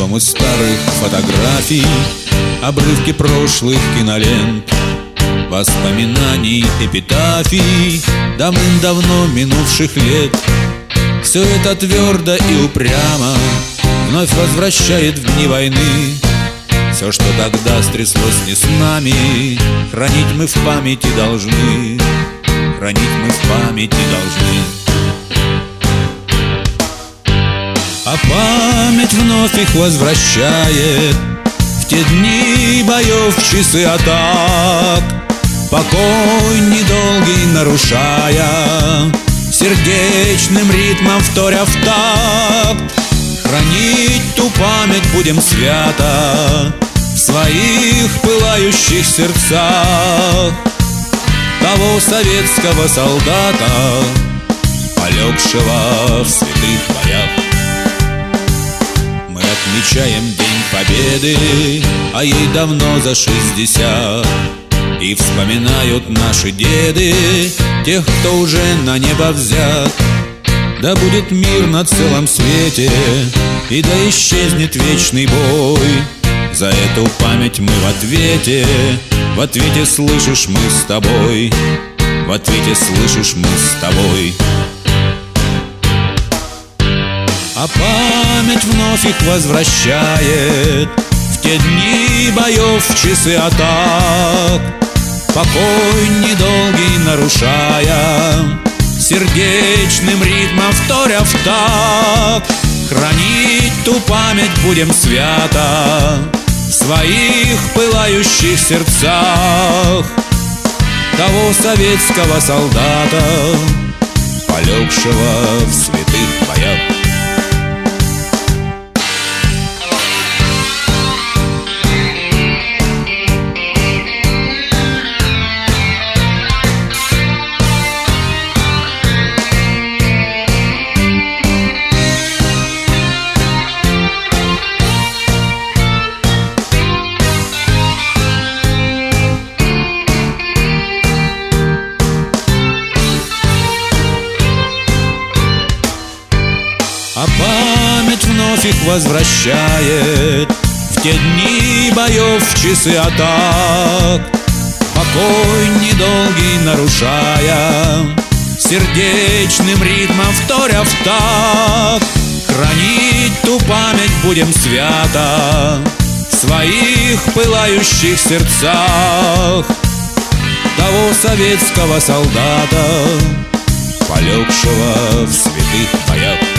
Альбомы старых фотографий, обрывки прошлых кинолент, воспоминаний, эпитафий давным-давно минувших лет. Все это твердо и упрямо вновь возвращает в дни войны. Все, что тогда стряслось не с нами, хранить мы в памяти должны, хранить мы в памяти должны. А память вновь их возвращает в те дни боев, в часы атак, покой недолгий нарушая, сердечным ритмом вторя в такт. Хранить ту память будем свято в своих пылающих сердцах того советского солдата, полегшего в святых боях. Мы отмечаем День Победы, а ей давно за 60, и вспоминают наши деды тех, кто уже на небо взят. Да будет мир на целом свете, и да исчезнет вечный бой. За эту память мы в ответе слышишь, мы с тобой, в ответе слышишь, мы с тобой. А память вновь их возвращает в те дни боев, в часы атак, покой недолгий нарушая, сердечным ритмом вторя в такт. Хранить ту память будем свято в своих пылающих сердцах того советского солдата, полегшего в святых боях. А память вновь их возвращает в те дни боев, в часы атак, покой недолгий нарушая, сердечным ритмом вторя в такт. Хранить ту память будем свято в своих пылающих сердцах того советского солдата, полегшего в святых боях.